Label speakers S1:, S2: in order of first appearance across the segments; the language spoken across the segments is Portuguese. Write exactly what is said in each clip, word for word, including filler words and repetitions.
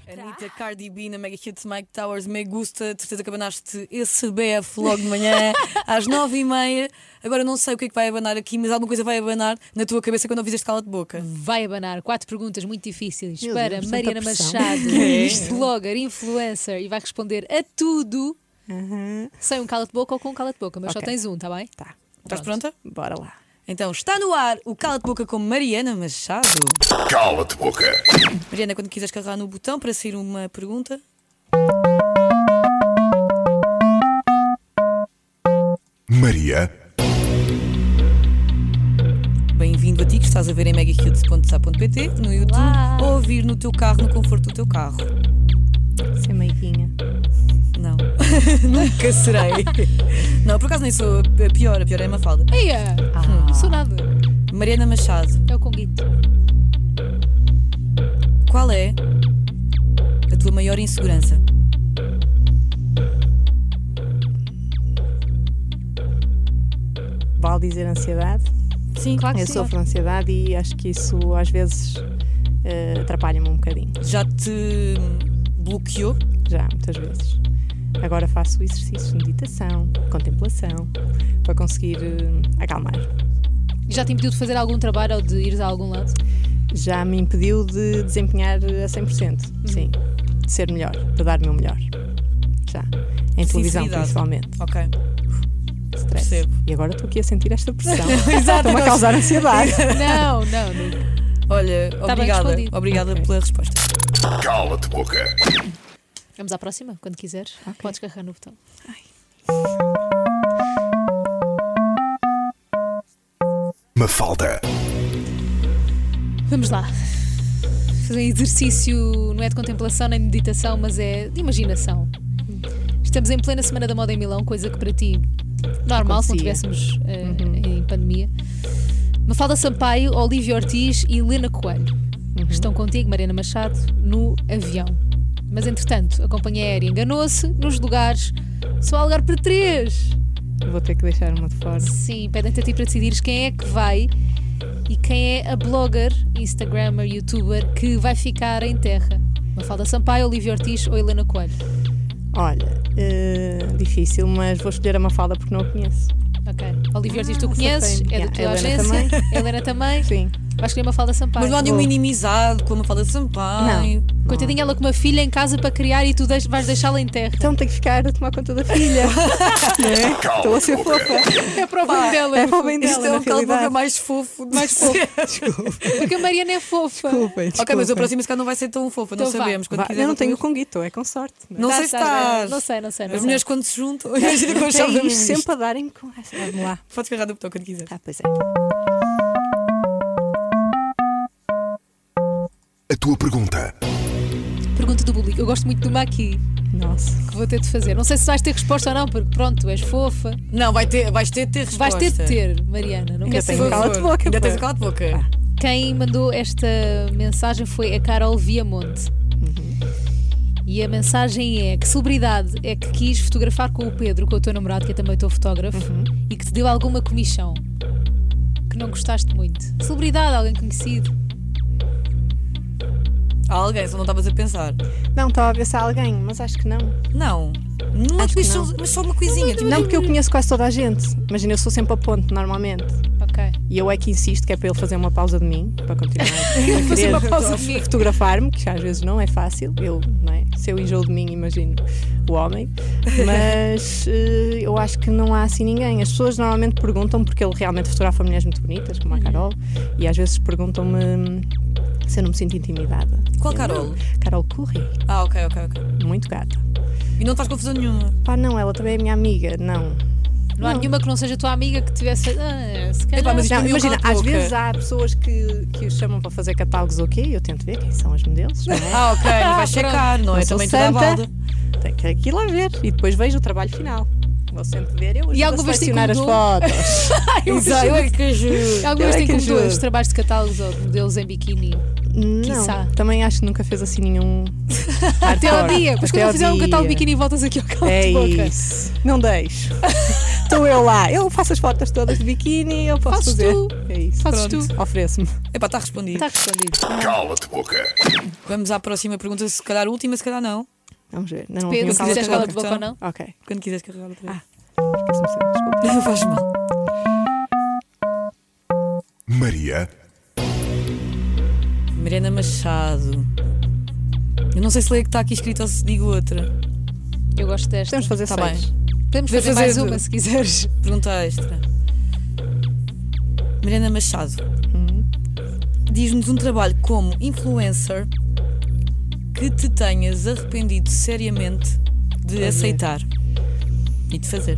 S1: Anitta, Cardi B na Mega Hits, Mike Towers, Me Gusta. De certeza que abanaste esse B F logo de manhã às nove e meia. Agora não sei o que é que vai abanar aqui, mas alguma coisa vai abanar na tua cabeça quando ouvis este cala de boca.
S2: Vai abanar. Quatro perguntas muito difíceis
S3: Meu
S2: para
S3: Deus,
S2: Mariana
S3: tanta pressão.
S2: Machado,
S1: É.
S2: blogger, influencer, e vai responder a tudo
S3: Uhum.
S2: sem um cala de boca ou com um cala de boca, mas
S3: Ok.
S2: só tens um, tá bem?
S3: Tá,
S1: Estás
S2: Pronto.
S1: pronta?
S3: bora lá.
S1: Então está no ar o Cala de Boca com Mariana Machado.
S4: Cala-te boca.
S1: Mariana, quando quiseres carregar no botão para sair uma pergunta.
S4: Maria.
S1: Bem-vindo a ti que estás a ver em megahits ponto sa ponto pt, no YouTube,
S2: Olá.
S1: ou ouvir no teu carro, no conforto do teu carro.
S3: Ser meiguinha.
S1: Não, nunca serei. Não, por acaso nem sou a pior, a pior é a Mafalda.
S2: Eia!
S3: Ah.
S2: Não sou nada.
S1: Mariana Machado,
S2: É o Conguito.
S1: qual é a tua maior insegurança?
S3: Vale dizer ansiedade.
S1: Sim,
S2: Claro que
S3: Eu
S2: sim.
S3: sofro ansiedade e acho que isso às vezes eh, atrapalha-me um bocadinho.
S1: já te bloqueou?
S3: Já, muitas vezes. Agora faço exercícios de meditação, contemplação, para conseguir eh, acalmar.
S2: E já te impediu de fazer algum trabalho ou de ires a algum lado?
S3: Já me impediu de desempenhar a cem por cento, sim. De ser melhor, de dar o meu melhor. Já. Em televisão,
S1: Sinceridade.
S3: principalmente.
S1: Ok.
S3: Stress.
S1: Percebo.
S3: E agora estou aqui a sentir esta pressão.
S1: Exato.
S3: Estou-me a causar ansiedade.
S2: Não, não, não.
S1: Olha,
S2: bem
S1: obrigada.
S2: respondido.
S1: Obrigada
S3: Ok.
S1: pela resposta.
S4: Cala-te boca.
S2: Vamos à próxima, quando quiseres. Podes carregar no botão.
S4: Mafalda.
S2: Vamos lá. Fazer um exercício não é de contemplação nem de meditação, mas é de imaginação. Estamos em plena Semana da Moda em Milão, coisa que para ti normal, se não
S3: Acontecia.
S2: estivéssemos eh, em pandemia. Mafalda Sampaio, Olívia Ortiz e Helena Coelho estão contigo, Mariana Machado, no avião. Mas entretanto, a companhia aérea enganou-se nos lugares. Só há lugar para três.
S3: Vou ter que deixar uma de fora.
S2: Sim, pedem-te a ti para decidires quem é que vai e quem é a blogger, instagrammer, youtuber que vai ficar em terra. Mafalda Sampaio, Olívia Ortiz ou Helena Coelho?
S3: Olha, eh, difícil, mas vou escolher a Mafalda porque não a conheço.
S2: Ok. Olívia Ortiz tu
S3: Ah,
S2: conheces,
S3: safei-me.
S2: é da
S3: Yeah,
S2: tua
S3: a Helena
S2: agência.
S3: também.
S2: A Helena também.
S3: Sim.
S2: Vais escolher Mafalda Sampaio.
S1: Mas não há nenhuma
S3: Vou.
S1: inimizade com a Mafalda Sampaio.
S3: Não.
S2: Coitadinha ela com uma filha em casa para criar e tu deix- vais deixá-la em terra.
S3: Então tenho que ficar a tomar conta da filha. É? Estou a ser fofa.
S2: É para o bem dela.
S3: É para o bem dela,
S1: Isto é
S3: na
S1: um cala de boca
S3: realidade.
S1: mais fofo. de
S2: Mais fofo.
S1: sempre.
S2: Porque a Mariana é fofa.
S3: Desculpem,
S1: Ok, mas o
S3: desculpem.
S1: próximo se calhar não vai ser tão fofa, não
S2: Então vá.
S1: sabemos. Quando
S3: Vá,
S1: quiser
S3: eu não tenho
S1: outra
S3: com guito, é com sorte.
S1: vez. Não
S2: Tá,
S1: sei se
S2: tá,
S1: estás.
S2: Não sei, não sei. Não
S1: As
S2: sei.
S1: mulheres quando se juntam, imagina quando já
S3: Tem
S1: vemos
S3: isto
S1: isto.
S3: sempre a darem com essa. Vamos lá.
S1: Podes carregar no botão quando quiser.
S3: Ah, pois é.
S4: A tua pergunta.
S2: Pergunta do público. Eu gosto muito de uma aqui
S3: Nossa.
S2: que vou ter de fazer. Não sei se vais ter resposta ou não, porque pronto, tu és fofa.
S1: Não, vai ter, vais ter de ter resposta.
S2: Vais ter de ter, Mariana. Não
S3: Ainda
S2: quer
S3: tenho
S2: saber.
S3: cala de boca.
S1: Ainda
S3: pá.
S1: tens o cala de boca.
S2: Quem mandou esta mensagem foi a Carol Viamonte. E a mensagem é: que celebridade é que quis fotografar com o Pedro, com o teu namorado, que é também teu fotógrafo, e que te deu alguma comichão que não gostaste muito? Celebridade, alguém conhecido?
S1: Há alguém, só não estavas a pensar.
S3: Não, estava a ver se há alguém, mas acho que não.
S1: Não. Uma
S3: Acho que
S1: coisa,
S3: não.
S1: mas só uma coisinha. Tipo,
S3: Não, porque eu conheço quase toda a gente. Imagina, eu sou sempre a ponte, normalmente.
S2: Ok.
S3: E eu é que insisto que é para ele fazer uma pausa de mim, para continuar a
S2: Fazer
S3: querer
S2: uma pausa de mim.
S3: fotografar-me, que às vezes não é fácil. Eu, não é? Se eu enjoo de mim, imagino o homem. Mas eh, eu acho que não há assim ninguém. As pessoas normalmente perguntam, porque ele realmente fotografa mulheres muito bonitas, como a Carol, e às vezes perguntam-me se eu não me sinto intimidada.
S1: Qual
S3: Eu,
S1: Carol?
S3: não. Carol Curry,
S1: Ah, ok, ok, ok.
S3: muito gata.
S1: E não faz confusão nenhuma.
S3: Pá, não, ela também é minha amiga, não.
S2: Não há
S3: Não.
S2: nenhuma que não seja tua amiga que tivesse feito. Ah, se calhar.
S1: Epá, mas isto
S3: Não,
S1: para mim é um
S3: imagina,
S1: cala de
S3: às
S1: boca.
S3: vezes há pessoas que, que os chamam para fazer catálogos, ok, eu tento ver quem são os modelos, não é?
S1: Ah, ok, não vais checar, não, é
S3: sou
S1: também toda a
S3: santa.
S1: balda.
S3: Tem que ir lá ver e depois vejo o trabalho final. Vou sempre ver, eu ajudo
S2: alguma
S3: a
S2: vez te
S3: selecionar as
S2: incomodou?
S3: fotos.
S1: Exato, eu é que ajudo.
S2: Alguma
S3: Eu
S2: vez
S3: é
S2: tem
S3: que
S2: como dois
S3: ajudo.
S2: trabalhos de catálogos ou de modelos em biquíni? Quiçá.
S3: Não, também acho que nunca fez assim nenhum.
S2: Até ao
S3: hardcore.
S2: dia. Depois
S3: Até
S2: quando
S3: ao
S2: fizer um catálogo de
S3: dia.
S2: biquíni voltas aqui ao cala
S3: É
S2: de boca.
S3: isso. Não deixo. Estou eu lá. Eu faço as fotos todas de biquíni, eu posso
S2: Fazes
S3: fazer.
S2: tu.
S3: É isso.
S2: Fazes
S3: Pronto.
S2: tu.
S3: Ofereço-me.
S1: Epá, está respondido.
S2: Está respondido.
S4: Cala-te boca.
S1: Vamos à próxima pergunta, se calhar a última, se calhar não.
S3: Vamos ver. Ainda não
S2: Pedro,
S3: ouvi
S2: se
S3: um
S2: quiseres
S3: cala
S2: cala de boca ou não?
S3: Ok.
S1: Quando quiseres carregar outra vez.
S3: Esqueci-me sempre, desculpa.
S1: Não faz mal.
S4: Maria,
S1: Mariana Machado. Eu não sei se leio que está aqui escrito ou se digo outra.
S2: Eu gosto desta.
S3: Podemos fazer
S1: Tá
S3: seis.
S1: bem.
S2: Podemos
S1: Podemos
S2: fazer mais
S1: fazer-
S2: uma se quiseres.
S1: Pergunta extra. Mariana Machado.
S3: Hum.
S1: Diz-nos um trabalho como influencer que te tenhas arrependido seriamente de
S3: Fazer.
S1: aceitar e de fazer.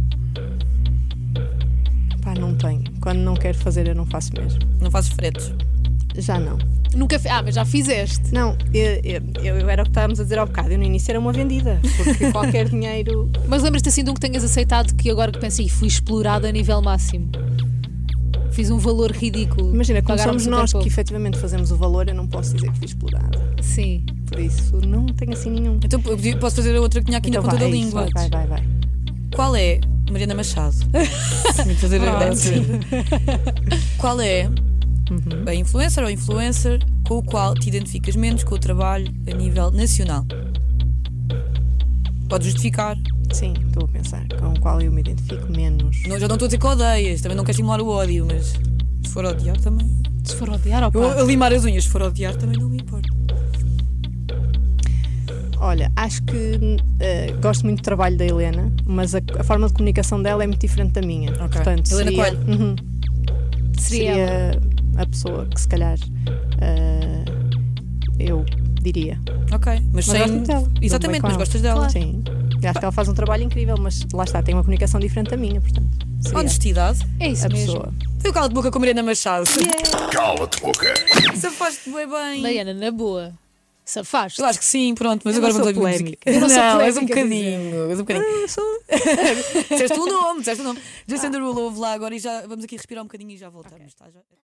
S3: Pá, não tenho. Quando não quero fazer, eu não faço mesmo.
S1: Não fazes fretes.
S3: Já não.
S2: Nunca fi- Ah, mas já fizeste.
S3: Não, eu, eu, eu era o que estávamos a dizer ao bocado. Eu no início era uma vendida. Porque qualquer dinheiro.
S2: Mas lembras-te assim de um que tenhas aceitado que agora que pensei, fui explorado a nível máximo. Fiz um valor ridículo.
S3: Imagina, como
S2: Pagaram-me
S3: somos
S2: super
S3: nós
S2: pouco.
S3: que efetivamente fazemos o valor, eu não posso dizer que fui explorada.
S2: Sim.
S3: Por isso, não tenho assim nenhum.
S1: Então eu podia- posso fazer a outra que tinha aqui
S3: Então
S1: na ponta
S3: vai,
S1: da
S3: é isso,
S1: língua.
S3: vai, vai, vai.
S1: Qual é, Mariana Machado? Tenho que fazer
S3: Pronto.
S1: antes. Qual é a influencer ou influencer com o qual te identificas menos com o trabalho a nível nacional? Pode justificar.
S3: Sim, estou a pensar. Com o qual eu me identifico menos.
S1: Não, já não estou a dizer que odeias, também não quero estimular o ódio, mas se for odiar também.
S2: Se for odiar ao
S1: Eu
S2: pá.
S1: a limar as unhas, se for odiar também não me importa.
S3: Olha, acho que eh, gosto muito do trabalho da Helena, mas a, a forma de comunicação dela é muito diferente da minha.
S1: Ok.
S3: Portanto,
S1: Helena
S3: seria,
S1: Coelho.
S3: Uhum.
S2: Seria
S3: seria a pessoa que se calhar eh, eu diria.
S1: Ok, mas,
S3: Mas
S1: sem.
S3: gosto muito dela. Dou-me bem
S1: Exatamente,
S3: com
S1: mas
S3: ela.
S1: gostas dela.
S2: Claro.
S3: Sim. Eu acho que ela faz um trabalho incrível, mas lá está, tem uma comunicação diferente da minha, portanto. Seria
S1: Honestidade.
S2: É isso
S3: a
S2: mesmo.
S3: pessoa.
S1: Foi o calo de boca com a Mariana Machado.
S4: cala-te boca.
S1: Safaste bem bem.
S2: Mariana, na boa. Safaste.
S1: Eu acho que sim, pronto, mas
S3: Eu
S1: agora
S3: não
S1: vamos
S3: sou
S1: ouvir
S3: polémica.
S1: música.
S2: Eu não sou
S1: Não, és um
S2: polémica,
S1: bocadinho. És um bocadinho.
S3: Eu sou.
S1: Disseste o nome, disseste o nome. Jason Derulo, ouve lá agora e já vamos aqui respirar um bocadinho e já voltamos. Tá? Já...